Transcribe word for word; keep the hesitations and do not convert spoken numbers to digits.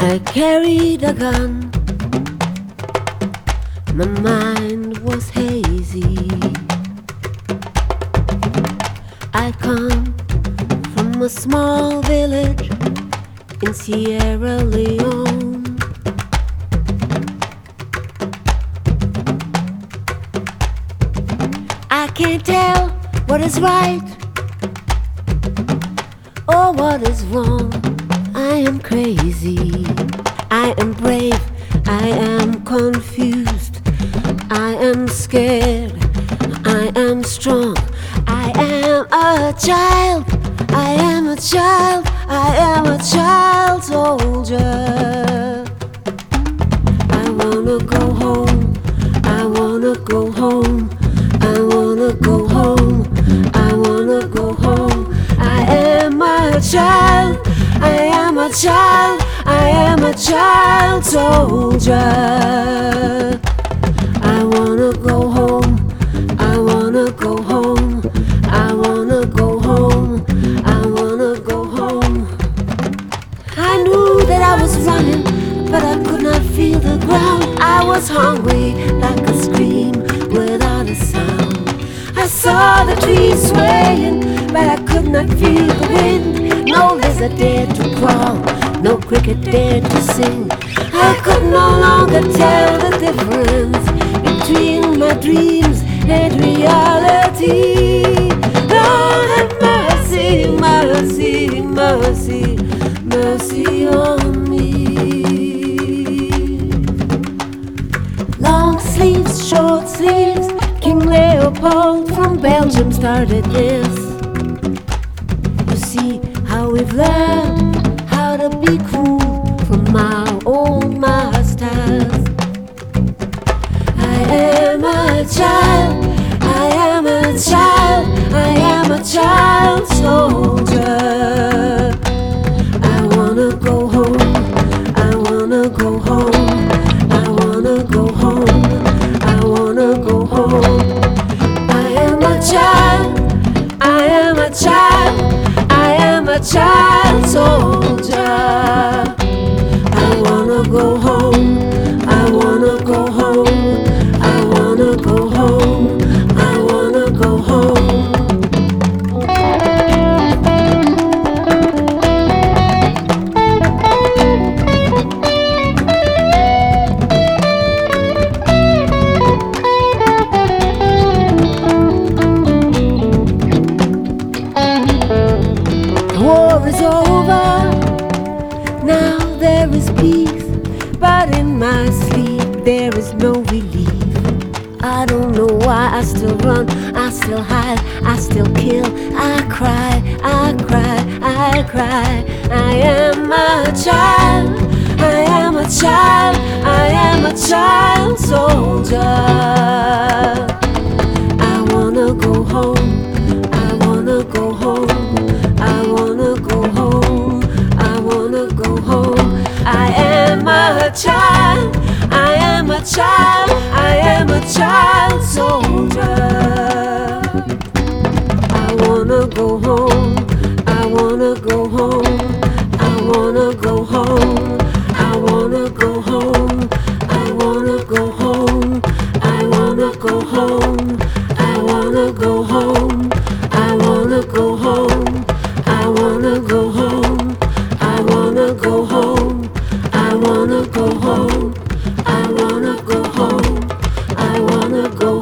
I carried a gun, my mind was hazy. I come from a small village in Sierra Leone. I can't tell what is right or what is wrong. I am crazy, I am brave, I am confused, I am scared, I am strong. I am a child, I am a child, I am a child soldier. I wanna go home, I wanna go home, I wanna go home, I wanna go home. I am a child, I am a child, I am a child soldier. I wanna go home, I wanna go home, I wanna go home, I wanna go home. I knew that I was running, but I could not feel the ground. I was hungry like a scream without a sound. I saw the trees swaying, but I could not feel the wind. No lizard dared to crawl, no cricket dared to sing. I could no longer tell the difference between my dreams and reality. Lord have mercy, mercy, mercy, mercy on me. Long sleeves, short sleeves, King Leopold from Belgium started this. You see how we've learned how to be cool from our old masters. I am a child, I am a child, I am a child soldier. I wanna go home, I wanna go home, I wanna go home, I wanna go home. I am a child, I am a child, I am a child soldier. I wanna go home, I wanna go home, I wanna go home, I wanna go home. The war is over, now there is peace, but in my sleep there is no relief. I don't know why I still run, I still hide, I still kill. I cry, I cry, I cry. I am a child, I am a child, I am a child soldier. I wanna go home, I wanna go home, I wanna go home, I wanna go home. I am a child, I am a child, I am a child soldier. I wanna go home, I wanna go home, I wanna go home, I wanna go home, I wanna go home, I wanna go home, I wanna go home, I wanna go home, I wanna go home, I wanna go home, I wanna go home, I wanna go home, I wanna go